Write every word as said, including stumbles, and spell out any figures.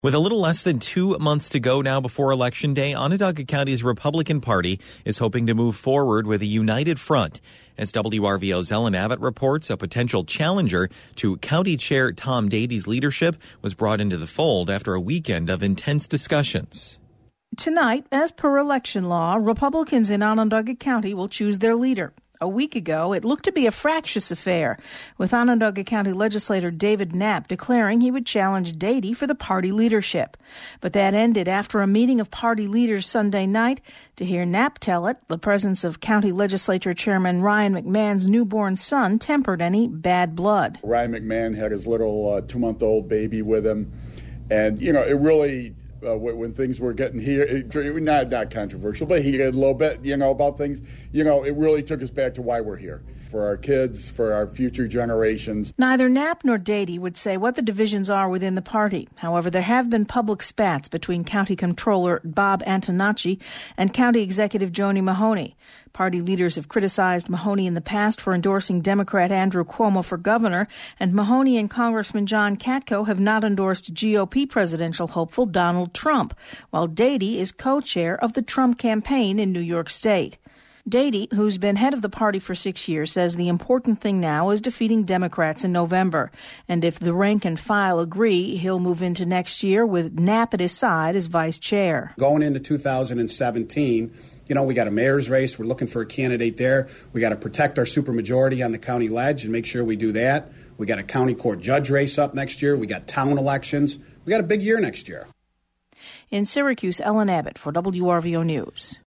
With a little less than two months to go now before Election Day, Onondaga County's Republican Party is hoping to move forward with a united front. As W R V O's Ellen Abbott reports, a potential challenger to County Chair Tom Daty's leadership was brought into the fold after a weekend of intense discussions. Tonight, as per election law, Republicans in Onondaga County will choose their leader. A week ago, it looked to be a fractious affair, with Onondaga County legislator David Knapp declaring he would challenge Daty for the party leadership. But that ended after a meeting of party leaders Sunday night. To hear Knapp tell it, the presence of County Legislature Chairman Ryan McMahon's newborn son tempered any bad blood. Ryan McMahon had his little uh, two-month-old baby with him, and, you know, it really... Uh, when things were getting heated, not not controversial, but heated a little bit, you know, about things, you know, it really took us back to why we're here. For our kids, for our future generations. Neither Knapp nor Daty would say what the divisions are within the party. However, there have been public spats between County Comptroller Bob Antonacci and County Executive Joni Mahoney. Party leaders have criticized Mahoney in the past for endorsing Democrat Andrew Cuomo for governor, and Mahoney and Congressman John Katko have not endorsed G O P presidential hopeful Donald Trump, while Daty is co-chair of the Trump campaign in New York State. Daty, who's been head of the party for six years, says the important thing now is defeating Democrats in November. And if the rank and file agree, he'll move into next year with Knapp at his side as vice chair. Going into two thousand seventeen, you know, we got a mayor's race. We're looking for a candidate there. We got to protect our supermajority on the county ledge and make sure we do that. We got a county court judge race up next year. We got town elections. We got a big year next year. In Syracuse, Ellen Abbott for W R V O News.